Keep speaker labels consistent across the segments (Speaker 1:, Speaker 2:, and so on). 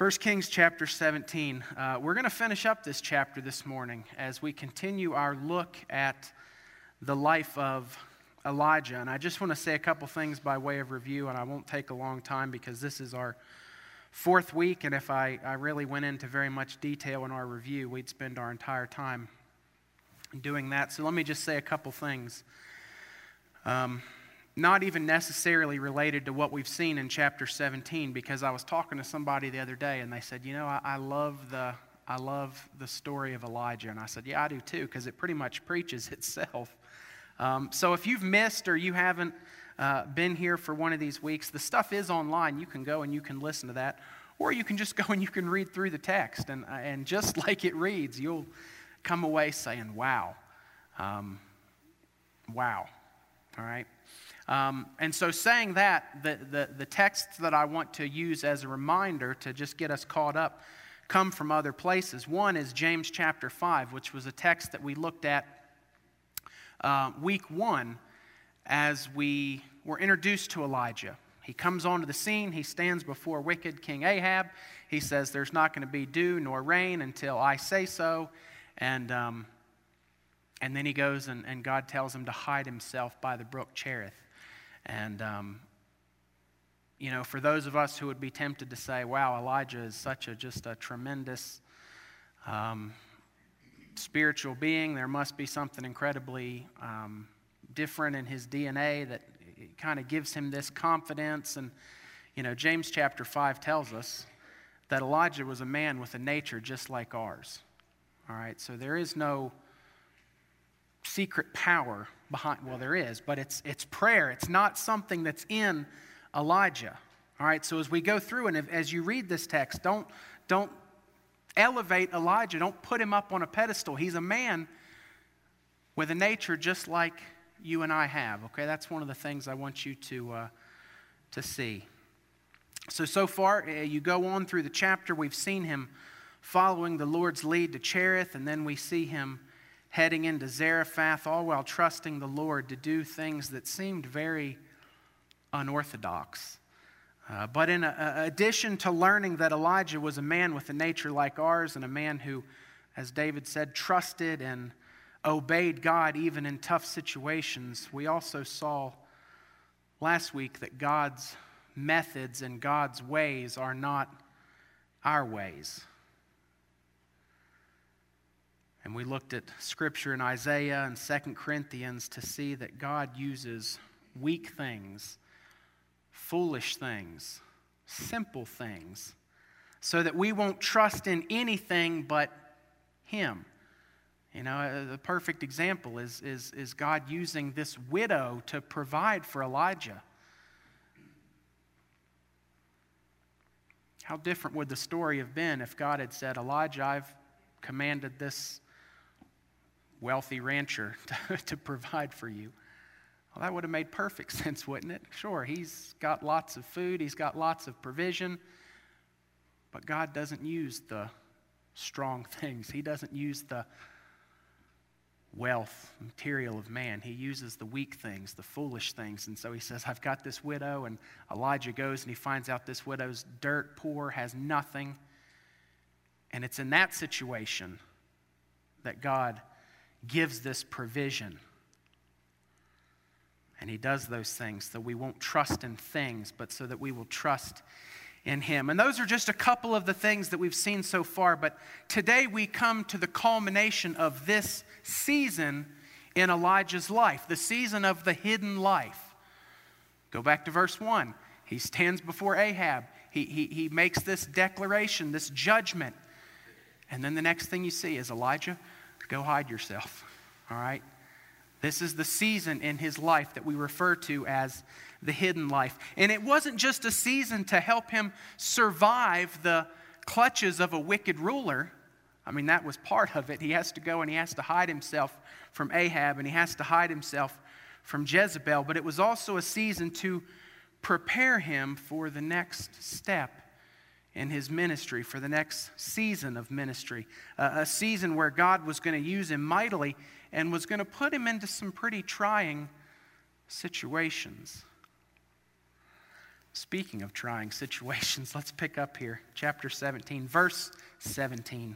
Speaker 1: 1 Kings chapter 17. We're going to finish up this chapter this morning as we continue our look at the life of Elijah. And I just want to say a couple things by way of review, and I won't take a long time because this is our fourth week, and if I really went into very much detail in our review, we'd spend our entire time doing that. So let me just say a couple things. Not even necessarily related to what we've seen in chapter 17, because I was talking to somebody the other day and they said, you know, I love the story of Elijah. And I said, yeah, I do too, because it pretty much preaches itself. So if you've missed or you haven't been here for one of these weeks, the stuff is online. You can go and you can listen to that, or you can just go and you can read through the text, and just like it reads, you'll come away saying, wow. Wow. All right. And so saying that, the texts that I want to use as a reminder to just get us caught up come from other places. One is James chapter 5, which was a text that we looked at week 1 as we were introduced to Elijah. He comes onto the scene. He stands before wicked King Ahab. He says there's not going to be dew nor rain until I say so. And then he goes and God tells him to hide himself by the brook Cherith. And, for those of us who would be tempted to say, wow, Elijah is just a tremendous spiritual being. There must be something incredibly different in his DNA that kind of gives him this confidence. And, James chapter 5 tells us that Elijah was a man with a nature just like ours. All right, so there is no secret power behind, well, there is, but it's prayer. It's not something that's in Elijah. All right, so as we go through and as you read this text, don't elevate Elijah. Don't put him up on a pedestal. He's a man with a nature just like you and I have. Okay, that's one of the things I want you to see. So far, you go on through the chapter, we've seen him following the Lord's lead to Cherith, and then we see him heading into Zarephath, all while trusting the Lord to do things that seemed very unorthodox. But in addition to learning that Elijah was a man with a nature like ours and a man who, as David said, trusted and obeyed God even in tough situations, we also saw last week that God's methods and God's ways are not our ways. And we looked at Scripture in Isaiah and 2 Corinthians to see that God uses weak things, foolish things, simple things, so that we won't trust in anything but Him. The perfect example is God using this widow to provide for Elijah. How different would the story have been if God had said, Elijah, I've commanded this wealthy rancher to provide for you? Well, that would have made perfect sense, wouldn't it? Sure, he's got lots of food, he's got lots of provision, but God doesn't use the strong things. He doesn't use the wealth, material of man. He uses the weak things, the foolish things. And so he says, I've got this widow, and Elijah goes and he finds out this widow's dirt poor, has nothing. And it's in that situation that God gives this provision. And He does those things so we won't trust in things, but so that we will trust in Him. And those are just a couple of the things that we've seen so far. But today we come to the culmination of this season in Elijah's life, the season of the hidden life. Go back to verse 1. He stands before Ahab. He makes this declaration, this judgment. And then the next thing you see is, Elijah, go hide yourself. All right? This is the season in his life that we refer to as the hidden life. And it wasn't just a season to help him survive the clutches of a wicked ruler. I mean, that was part of it. He has to go and he has to hide himself from Ahab, and he has to hide himself from Jezebel. But it was also a season to prepare him for the next step in his ministry, for the next season of ministry. A season where God was going to use him mightily and was going to put him into some pretty trying situations. Speaking of trying situations, let's pick up here. Chapter 17, verse 17.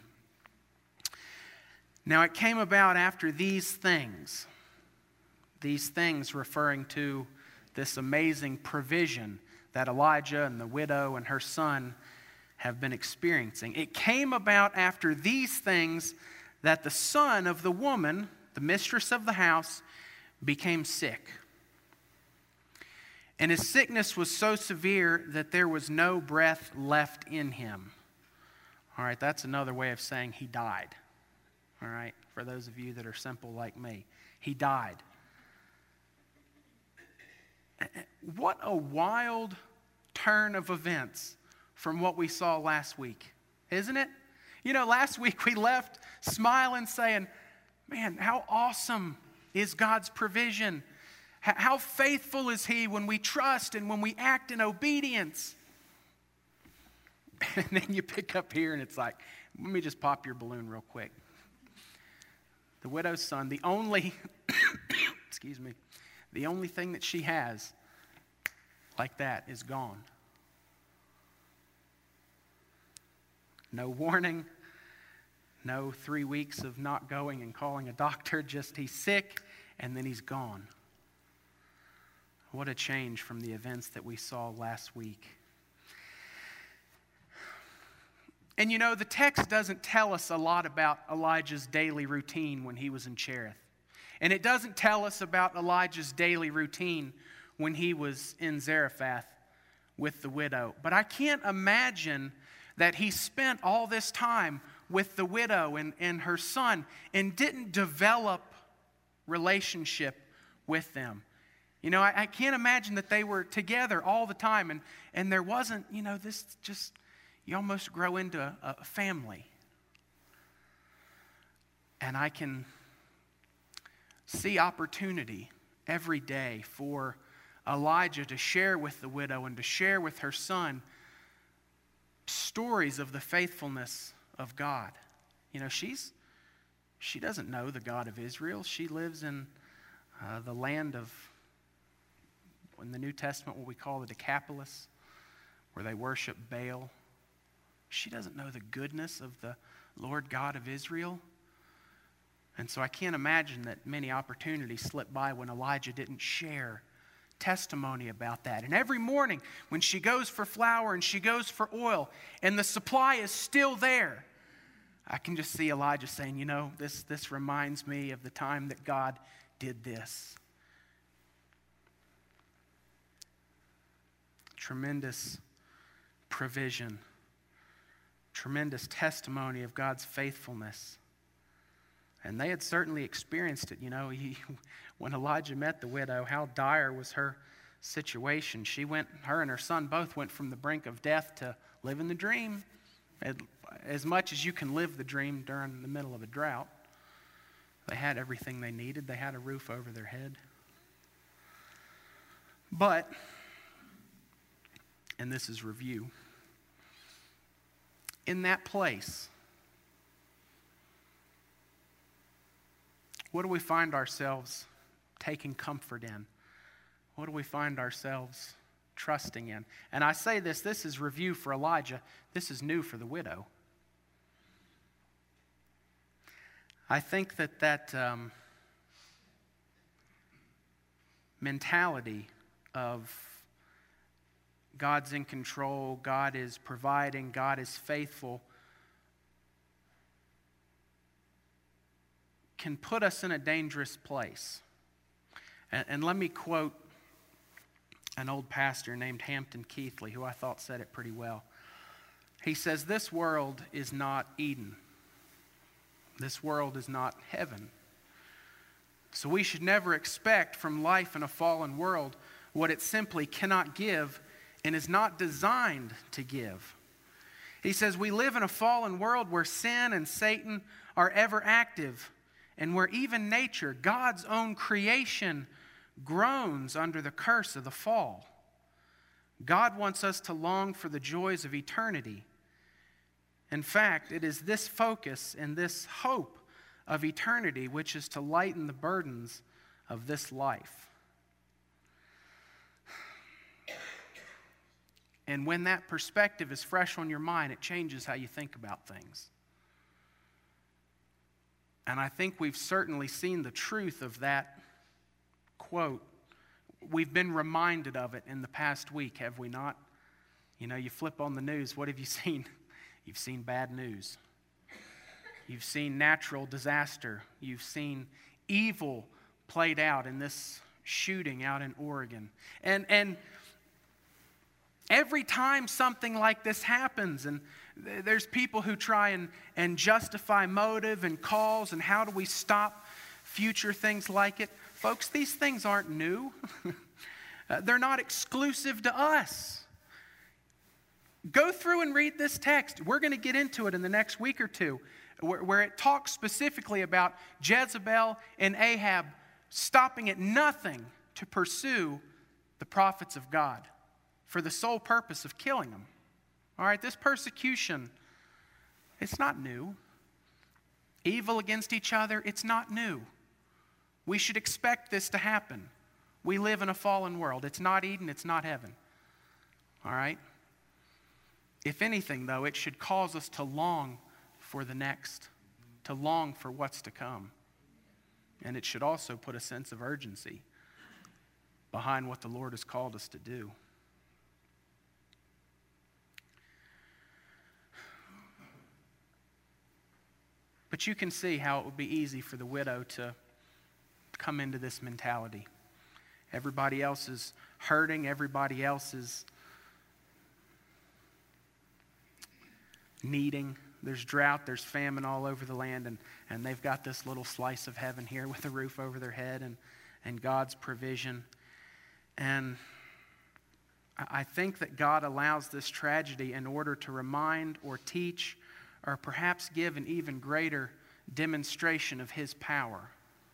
Speaker 1: Now it came about after these things referring to this amazing provision that Elijah and the widow and her son have been experiencing. It came about after these things that the son of the woman, the mistress of the house, became sick. And his sickness was so severe that there was no breath left in him. All right, that's another way of saying he died. All right, for those of you that are simple like me, he died. What a wild turn of events from what we saw last week, isn't it? You know, last week we left smiling, saying, man, how awesome is God's provision. How faithful is He when we trust and when we act in obedience. And then you pick up here and it's like, let me just pop your balloon real quick. The widow's son, the only, the only thing that she has like that is gone. No warning, no 3 weeks of not going and calling a doctor, just he's sick and then he's gone. What a change from the events that we saw last week. And you know, the text doesn't tell us a lot about Elijah's daily routine when he was in Cherith. And it doesn't tell us about Elijah's daily routine when he was in Zarephath with the widow. But I can't imagine that he spent all this time with the widow and her son and didn't develop relationship with them. You know, I can't imagine that they were together all the time and there wasn't, you know, this just, you almost grow into a family. And I can see opportunity every day for Elijah to share with the widow and to share with her son stories of the faithfulness of God. You know, she doesn't know the God of Israel. She lives in the land of, in the New Testament, what we call the Decapolis, where they worship Baal. She doesn't know the goodness of the Lord God of Israel. And so I can't imagine that many opportunities slipped by when Elijah didn't share testimony about that. And every morning when she goes for flour and she goes for oil and the supply is still there, I can just see Elijah saying, you know, this reminds me of the time that God did this. Tremendous provision. Tremendous testimony of God's faithfulness. And they had certainly experienced it. You know, when Elijah met the widow, how dire was her situation. Her and her son both went from the brink of death to living the dream. As much as you can live the dream during the middle of a drought. They had everything they needed. They had a roof over their head. But, and this is review, in that place, what do we find ourselves taking comfort in? What do we find ourselves trusting in? And I say this is review for Elijah. This is new for the widow. I think that mentality of God's in control, God is providing, God is faithful, can put us in a dangerous place. And let me quote an old pastor named Hampton Keithley, who I thought said it pretty well. He says, this world is not Eden. This world is not heaven. So we should never expect from life in a fallen world what it simply cannot give and is not designed to give. He says, we live in a fallen world where sin and Satan are ever active, and where even nature, God's own creation, groans under the curse of the fall. God wants us to long for the joys of eternity. In fact, it is this focus and this hope of eternity which is to lighten the burdens of this life. And when that perspective is fresh on your mind, it changes how you think about things. And I think we've certainly seen the truth of that quote. We've been reminded of it in the past week, have we not? You know, you flip on the news, what have you seen? You've seen bad news. You've seen natural disaster. You've seen evil played out in this shooting out in Oregon. And every time something like this happens, and there's people who try and justify motive and cause and how do we stop future things like it. Folks, these things aren't new. They're not exclusive to us. Go through and read this text. We're going to get into it in the next week or two, where it talks specifically about Jezebel and Ahab stopping at nothing to pursue the prophets of God for the sole purpose of killing them. All right, this persecution, it's not new. Evil against each other, it's not new. We should expect this to happen. We live in a fallen world. It's not Eden, it's not heaven. All right? If anything, though, it should cause us to long for the next, to long for what's to come. And it should also put a sense of urgency behind what the Lord has called us to do. But you can see how it would be easy for the widow to come into this mentality. Everybody else is hurting. Everybody else is needing. There's drought. There's famine all over the land. And they've got this little slice of heaven here with a roof over their head and God's provision. And I think that God allows this tragedy in order to remind or teach or perhaps give an even greater demonstration of His power.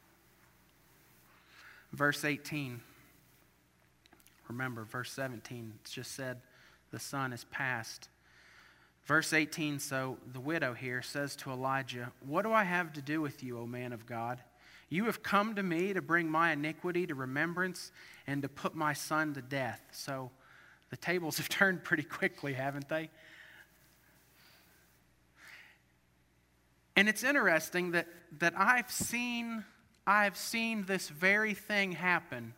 Speaker 1: Verse 18. Remember, verse 17, it's just said the son is passed. Verse 18, so the widow here says to Elijah, "What do I have to do with you, O man of God? You have come to me to bring my iniquity to remembrance and to put my son to death." So the tables have turned pretty quickly, haven't they? And it's interesting that I've seen this very thing happen.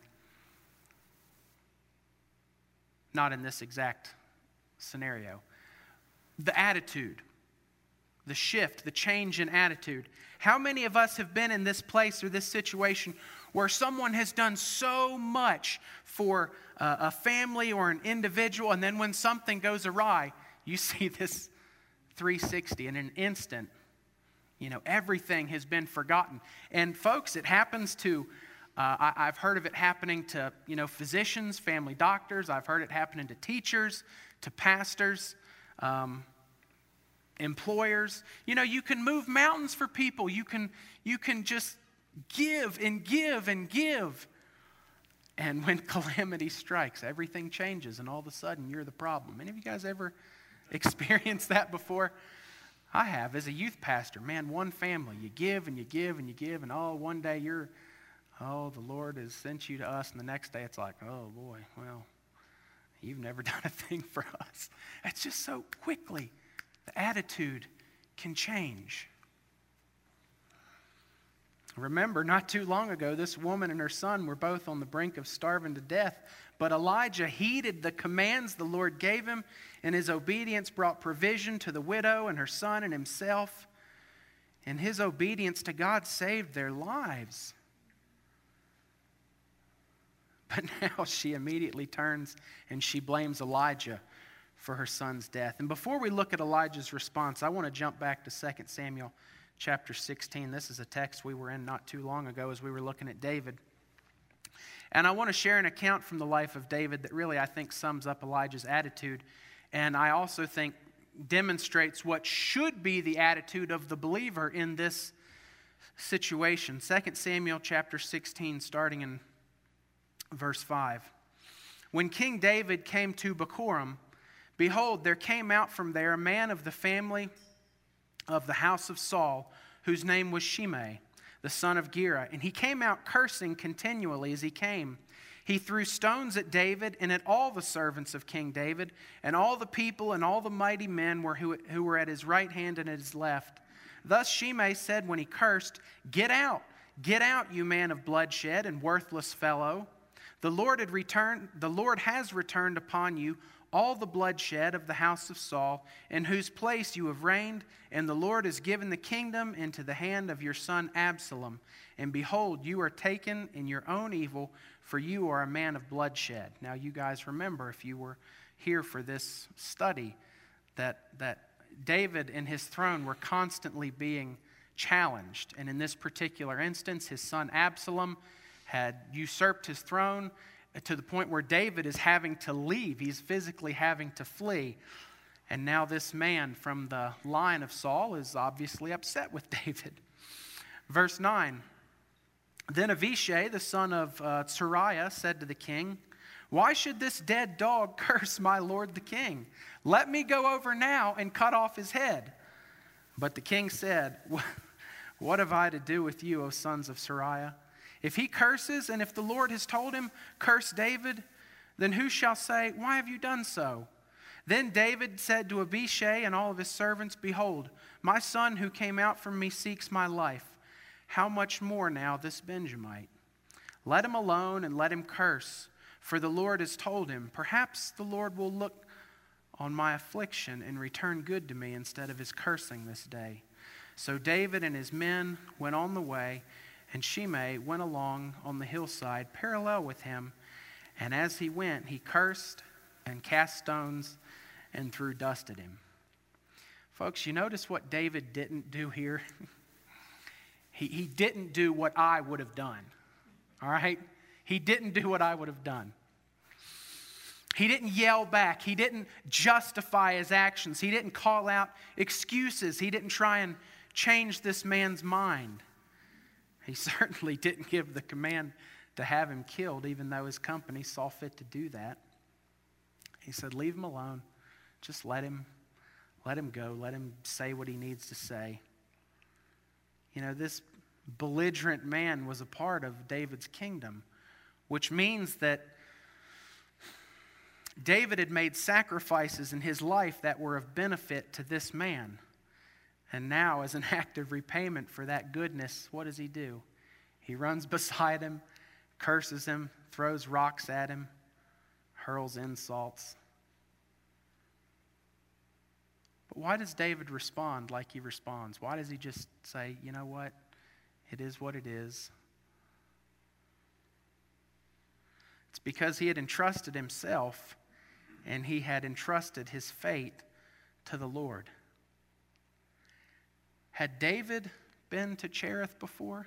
Speaker 1: Not in this exact scenario. The attitude, the shift, the change in attitude. How many of us have been in this place or this situation where someone has done so much for a family or an individual, and then when something goes awry, you see this 360 in an instant. You know, everything has been forgotten. And folks, it happens to, I've heard of it happening to, physicians, family doctors. I've heard it happening to teachers, to pastors, employers. You can move mountains for people. You can just give and give and give. And when calamity strikes, everything changes, and all of a sudden, you're the problem. Any of you guys ever experienced that before? I have, as a youth pastor. Man, one family, you give and you give and you give, and one day the Lord has sent you to us, and the next day it's like, oh boy, well, you've never done a thing for us. It's just so quickly, the attitude can change. Remember, not too long ago, this woman and her son were both on the brink of starving to death, but Elijah heeded the commands the Lord gave him, and his obedience brought provision to the widow and her son and himself. And his obedience to God saved their lives. But now she immediately turns and she blames Elijah for her son's death. And before we look at Elijah's response, I want to jump back to 2 Samuel chapter 16. This is a text we were in not too long ago as we were looking at David. And I want to share an account from the life of David that really, I think, sums up Elijah's attitude. And I also think demonstrates what should be the attitude of the believer in this situation. 2 Samuel chapter 16, starting in verse 5. When King David came to Bahurim, behold, there came out from there a man of the family of the house of Saul, whose name was Shimei, the son of Gera. And he came out cursing continually as he came. He threw stones at David and at all the servants of King David, and all the people and all the mighty men who were at his right hand and at his left. Thus Shimei said when he cursed, Get out, you man of bloodshed and worthless fellow. The Lord has returned upon you all the bloodshed of the house of Saul, in whose place you have reigned, and the Lord has given the kingdom into the hand of your son Absalom. And behold, you are taken in your own evil, for you are a man of bloodshed. Now you guys remember, if you were here for this study, that David and his throne were constantly being challenged. And in this particular instance, his son Absalom had usurped his throne to the point where David is having to leave. He's physically having to flee. And now this man from the line of Saul is obviously upset with David. Verse 9, Then Avishai, the son of Tzariah, said to the king, Why should this dead dog curse my lord the king? Let me go over now and cut off his head. But the king said, What have I to do with you, O sons of Tzariah? If he curses, and if the Lord has told him, Curse David, then who shall say, Why have you done so? Then David said to Abishai and all of his servants, Behold, my son who came out from me seeks my life. How much more now this Benjamite? Let him alone and let him curse, for the Lord has told him, Perhaps the Lord will look on my affliction and return good to me instead of his cursing this day. So David and his men went on the way, and Shimei went along on the hillside parallel with him. And as he went, he cursed and cast stones and threw dust at him. Folks, you notice what David didn't do here? He didn't do what I would have done. All right? He didn't do what I would have done. He didn't yell back. He didn't justify his actions. He didn't call out excuses. He didn't try and change this man's mind. He certainly didn't give the command to have him killed, even though his company saw fit to do that. He said, Leave him alone. Just let him go. Let him say what he needs to say. You know, this belligerent man was a part of David's kingdom, which means that David had made sacrifices in his life that were of benefit to this man. And now, as an act of repayment for that goodness, what does he do? He runs beside him, curses him, throws rocks at him, hurls insults. But why does David respond like he responds? Why does he just say, you know what? It is what it is. It's because he had entrusted himself and he had entrusted his fate to the Lord. Had David been to Cherith before?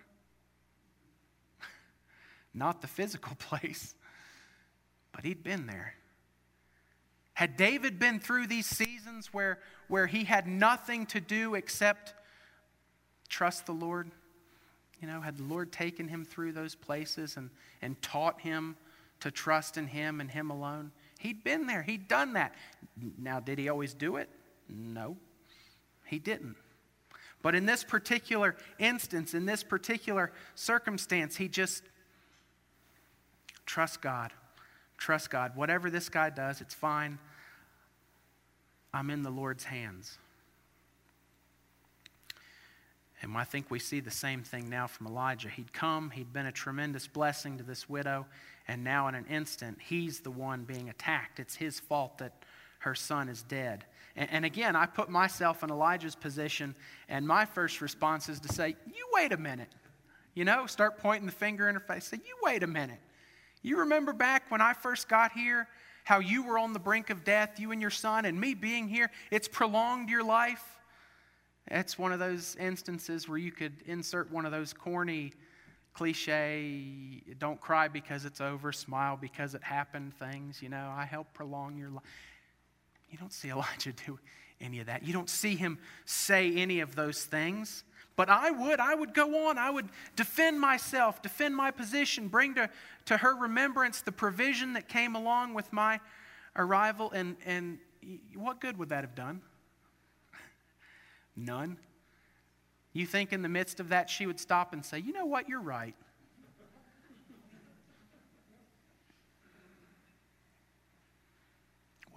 Speaker 1: Not the physical place, but he'd been there. Had David been through these seasons where he had nothing to do except trust the Lord? You know, had the Lord taken him through those places and taught him to trust in him and him alone? He'd been there. He'd done that. Now, did he always do it? No, he didn't. But in this particular instance, in this particular circumstance, he just trusts God. Trust God. Whatever this guy does, it's fine. I'm in the Lord's hands. And I think we see the same thing now from Elijah. He'd come, he'd been a tremendous blessing to this widow, and now in an instant, he's the one being attacked. It's his fault that her son is dead. And again, I put myself in Elijah's position, and my first response is to say, you wait a minute. You know, start pointing the finger in her face. Say, you wait a minute. You remember back when I first got here, how you were on the brink of death, you and your son, and me being here, it's prolonged your life? It's one of those instances where you could insert one of those corny cliche, don't cry because it's over, smile because it happened things. You know, I help prolong your life. You don't see Elijah do any of that. You don't see him say any of those things. But I would go on. I would defend myself, defend my position, bring to her remembrance the provision that came along with my arrival. And what good would that have done? None. You think in the midst of that she would stop and say, you know what, you're right.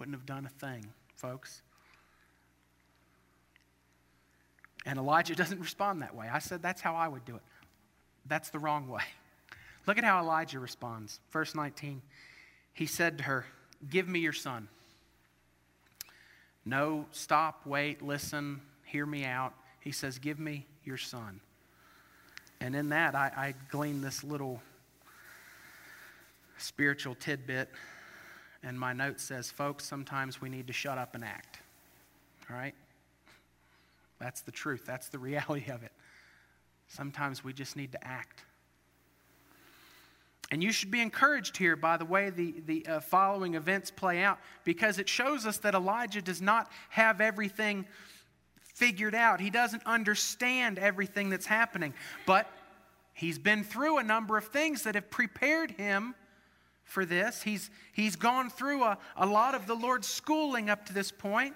Speaker 1: Wouldn't have done a thing, folks. And Elijah doesn't respond that way. I said that's how I would do it. That's the wrong way. Look at how Elijah responds. Verse 19, he said to her, "Give me your son." No, stop, wait, listen, hear me out. He says, "Give me your son." And in that, I glean this little spiritual tidbit. And my note says, folks, sometimes we need to shut up and act. All right? That's the truth. That's the reality of it. Sometimes we just need to act. And you should be encouraged here by the way the following events play out, because it shows us that Elijah does not have everything figured out. He doesn't understand everything that's happening. But he's been through a number of things that have prepared him for this. He's gone through a lot of the Lord's schooling up to this point.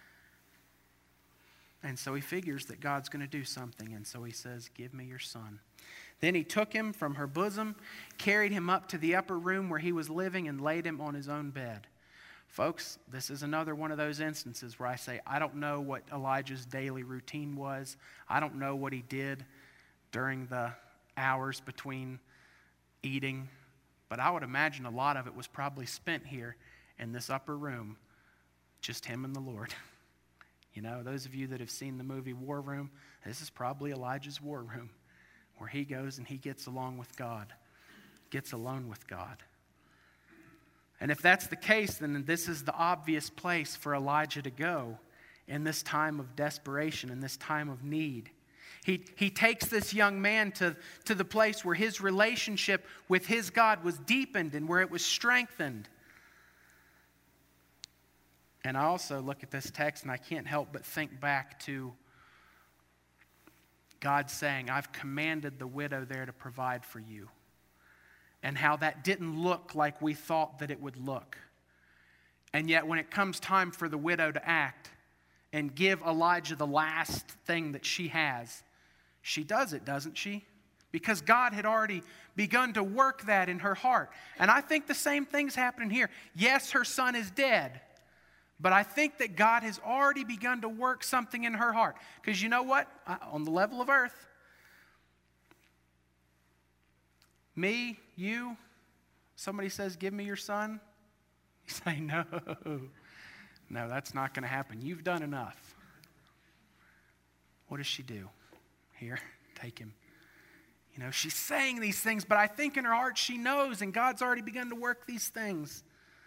Speaker 1: And so he figures that God's going to do something. And so he says, "Give me your son." Then he took him from her bosom, carried him up to the upper room where he was living, and laid him on his own bed. Folks, this is another one of those instances where I say, I don't know what Elijah's daily routine was. I don't know what he did during the hours between eating. But I would imagine a lot of it was probably spent here in this upper room, just him and the Lord. You know, those of you that have seen the movie War Room, this is probably Elijah's war room, where he goes and he gets along with God, gets alone with God. And if that's the case, then this is the obvious place for Elijah to go in this time of desperation, in this time of need. He takes this young man to the place where his relationship with his God was deepened and where it was strengthened. And I also look at this text and I can't help but think back to God saying, "I've commanded the widow there to provide for you." And how that didn't look like we thought that it would look. And yet when it comes time for the widow to act and give Elijah the last thing that she has, she does it, doesn't she? Because God had already begun to work that in her heart. And I think the same thing's happening here. Yes, her son is dead. But I think that God has already begun to work something in her heart. Because you know what? On the level of earth, me, you, somebody says, "Give me your son." You say, no, that's not going to happen. You've done enough. What does she do? Here, take him. You know, she's saying these things, but I think in her heart she knows, and God's already begun to work these things.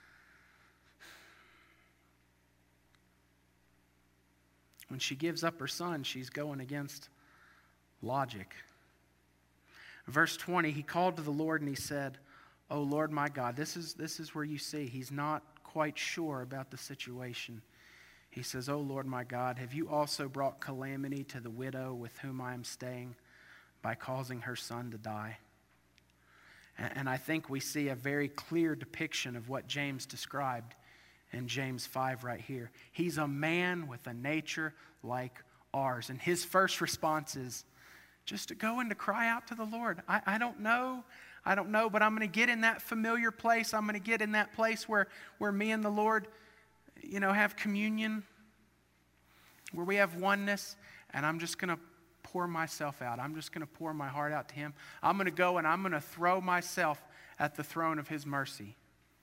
Speaker 1: When she gives up her son, she's going against logic. Verse 20, he called to the Lord and he said, "Oh Lord my God," this is where you see he's not quite sure about the situation. He says, "Oh Lord my God, have you also brought calamity to the widow with whom I am staying by causing her son to die?" And I think we see a very clear depiction of what James described in James 5 right here. He's a man with a nature like ours. And his first response is just to go and to cry out to the Lord. I don't know, but I'm going to get in that familiar place. I'm going to get in that place where me and the Lord, have communion, where we have oneness, and I'm just going to pour myself out. I'm just going to pour my heart out to him. I'm going to go and I'm going to throw myself at the throne of his mercy.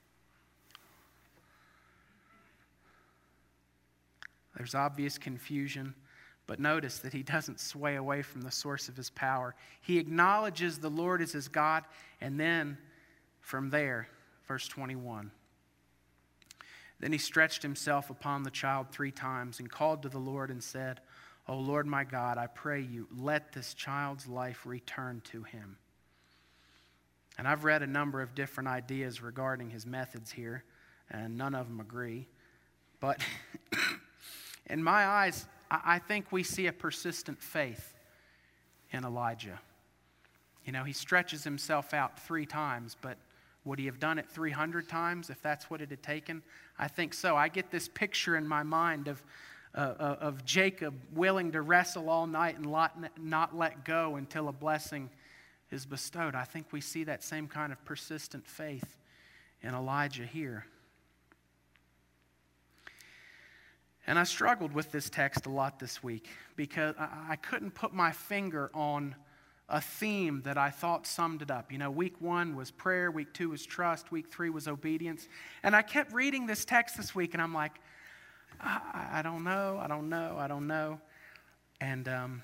Speaker 1: There's obvious confusion, but notice that he doesn't sway away from the source of his power. He acknowledges the Lord as his God, and then from there, verse 21. Then he stretched himself upon the child 3 times and called to the Lord and said, "O Lord my God, I pray you, let this child's life return to him." And I've read a number of different ideas regarding his methods here, and none of them agree. But in my eyes, I think we see a persistent faith in Elijah. He stretches himself out 3 times, but would he have done it 300 times if that's what it had taken? I think so. I get this picture in my mind of Jacob willing to wrestle all night and not let go until a blessing is bestowed. I think we see that same kind of persistent faith in Elijah here. And I struggled with this text a lot this week because I couldn't put my finger on a theme that I thought summed it up. You know, week 1 was prayer, week 2 was trust, week 3 was obedience. And I kept reading this text this week, and I'm like, I don't know. And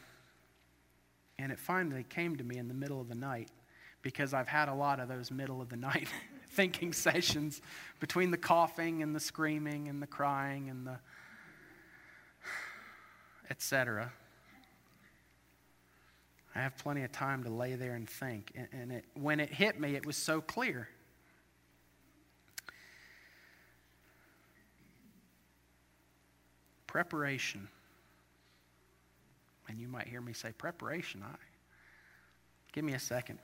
Speaker 1: it finally came to me in the middle of the night, because I've had a lot of those middle of the night thinking sessions between the coughing and the screaming and the crying and the etc. I have plenty of time to lay there and think. And when it hit me, it was so clear. Preparation. And you might hear me say, preparation. Give me a second.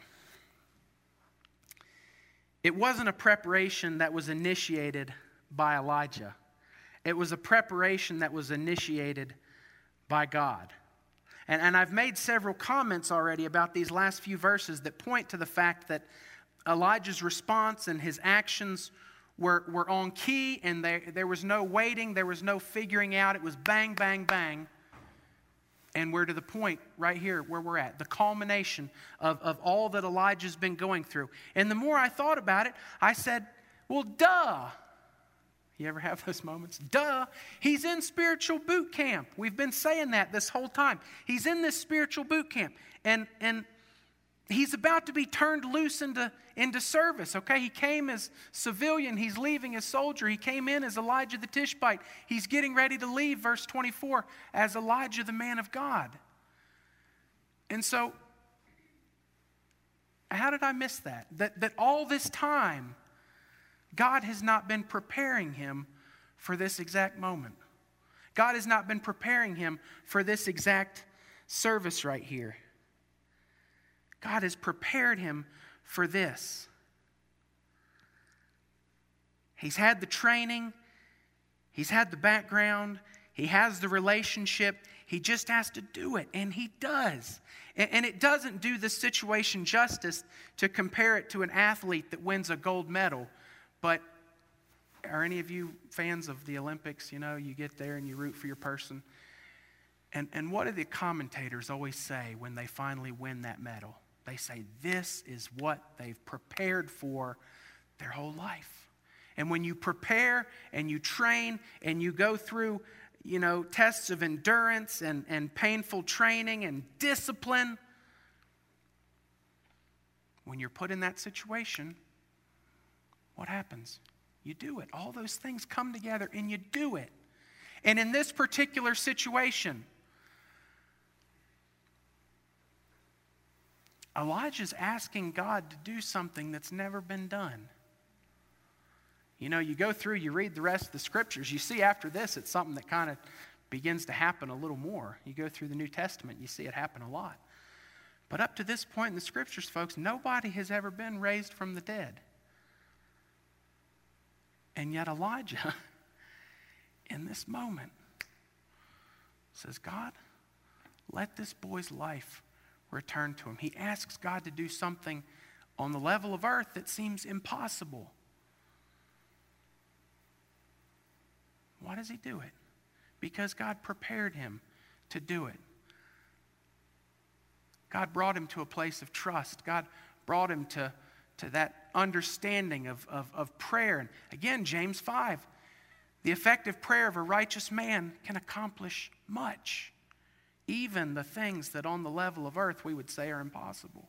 Speaker 1: It wasn't a preparation that was initiated by Elijah. It was a preparation that was initiated by God. And I've made several comments already about these last few verses that point to the fact that Elijah's response and his actions were on key, and there was no waiting, there was no figuring out. It was bang, bang, bang. And we're to the point right here where we're at, the culmination of all that Elijah's been going through. And the more I thought about it, I said, well, duh. You ever have those moments? Duh. He's in spiritual boot camp. We've been saying that this whole time. He's in this spiritual boot camp. And he's about to be turned loose into service, okay? He came as civilian. He's leaving as soldier. He came in as Elijah the Tishbite. He's getting ready to leave, verse 24, as Elijah the man of God. And so, how did I miss that? That all this time, God has not been preparing him for this exact moment. God has not been preparing him for this exact service right here. God has prepared him for this. He's had the training. He's had the background. He has the relationship. He just has to do it, and he does. And it doesn't do the situation justice to compare it to an athlete that wins a gold medal. But are any of you fans of the Olympics? You know, you get there and you root for your person. And what do the commentators always say when they finally win that medal? They say this is what they've prepared for their whole life. And when you prepare and you train and you go through, you know, tests of endurance and painful training and discipline, when you're put in that situation, what happens? You do it. All those things come together and you do it. And in this particular situation, Elijah's asking God to do something that's never been done. You know, you go through, you read the rest of the scriptures, you see after this it's something that kind of begins to happen a little more. You go through the New Testament, you see it happen a lot. But up to this point in the scriptures, folks, nobody has ever been raised from the dead. And yet Elijah, in this moment, says, God, let this boy's life return to him. He asks God to do something on the level of earth that seems impossible. Why does he do it? Because God prepared him to do it. God brought him to a place of trust. God brought him to that understanding of prayer. And again, James 5, the effective prayer of a righteous man can accomplish much, even the things that on the level of earth we would say are impossible.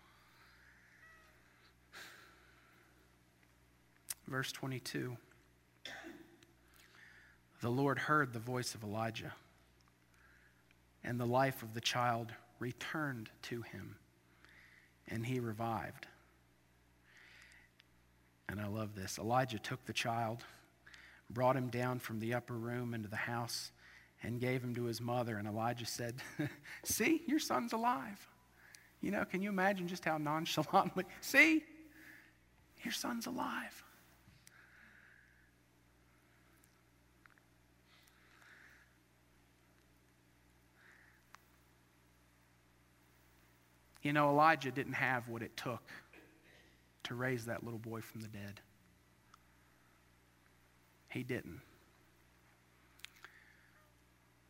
Speaker 1: Verse 22, the Lord heard the voice of Elijah, and the life of the child returned to him, and he revived. And I love this. Elijah took the child, brought him down from the upper room into the house, and gave him to his mother. And Elijah said, see, your son's alive. You know, can you imagine just how nonchalantly, see, your son's alive. You know, Elijah didn't have what it took to raise that little boy from the dead. He didn't.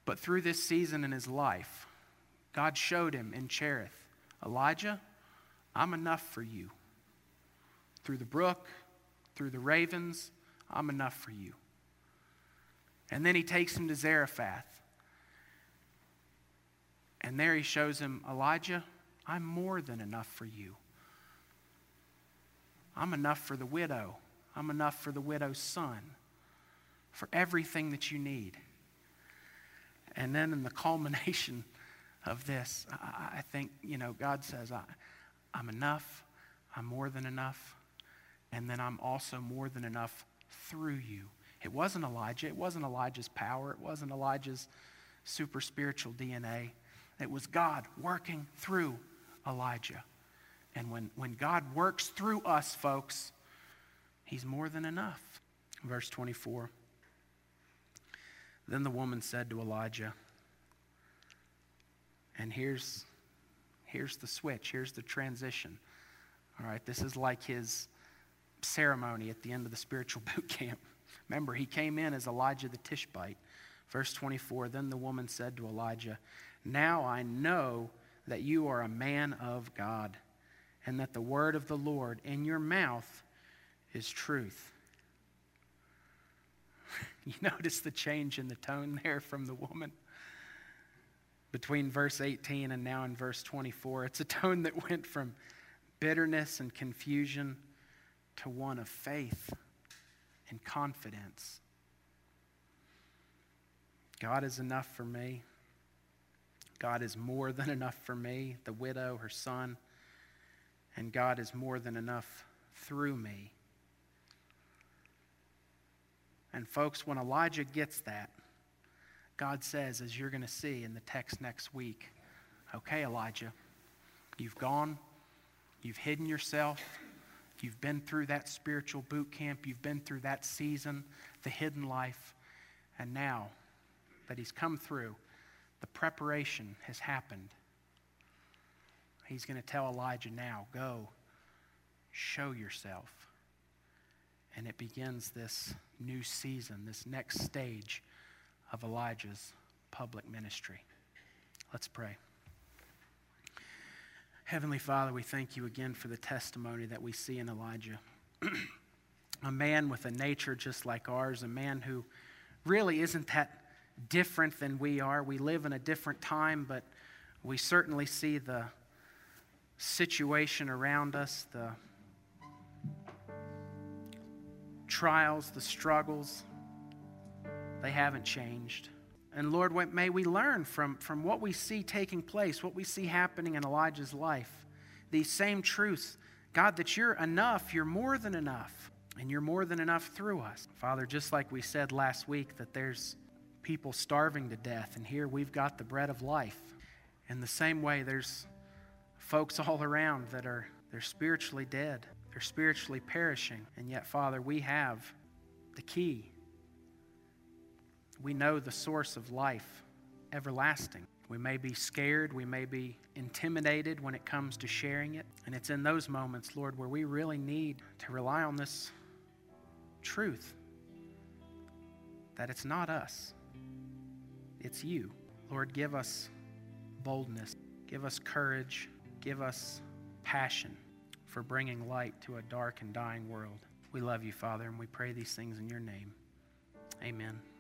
Speaker 1: But through this season in his life, God showed him in Cherith, Elijah, I'm enough for you. Through the brook, through the ravens, I'm enough for you. And then he takes him to Zarephath. And there he shows him, Elijah, I'm more than enough for you. I'm enough for the widow. I'm enough for the widow's son. For everything that you need. And then in the culmination of this, I think, God says, I'm enough. I'm more than enough. And then I'm also more than enough through you. It wasn't Elijah. It wasn't Elijah's power. It wasn't Elijah's super spiritual DNA. It was God working through Elijah. And when God works through us, folks, he's more than enough. Verse 24. Then the woman said to Elijah, and here's the switch. Here's the transition. All right, this is like his ceremony at the end of the spiritual boot camp. Remember, he came in as Elijah the Tishbite. Verse 24, then the woman said to Elijah, now I know that you are a man of God, and that the word of the Lord in your mouth is truth. You notice the change in the tone there from the woman? Between verse 18 and now in verse 24. It's a tone that went from bitterness and confusion to one of faith and confidence. God is enough for me. God is more than enough for me, the widow, her son. And God is more than enough through me. And folks, when Elijah gets that, God says, as you're going to see in the text next week, okay, Elijah, you've gone, you've hidden yourself, you've been through that spiritual boot camp, you've been through that season, the hidden life, and now that he's come through, the preparation has happened. He's going to tell Elijah now, go, show yourself. And it begins this new season, this next stage of Elijah's public ministry. Let's pray. Heavenly Father, we thank you again for the testimony that we see in Elijah. A man with a nature just like ours, a man who really isn't that different than we are. We live in a different time, but we certainly see the situation around us, the trials, the struggles. They haven't changed. And Lord, may we learn from what we see taking place, what we see happening in Elijah's life, these same truths. God, that you're enough, you're more than enough, and you're more than enough through us. Father, just like we said last week that there's people starving to death, and here we've got the bread of life. In the same way, there's folks all around that they're spiritually dead. They're spiritually perishing. And yet, Father, we have the key. We know the source of life, everlasting. We may be scared, we may be intimidated when it comes to sharing it. And it's in those moments, Lord, where we really need to rely on this truth that it's not us, it's you. Lord, give us boldness, give us courage, give us passion for bringing light to a dark and dying world. We love you, Father, and we pray these things in your name. Amen.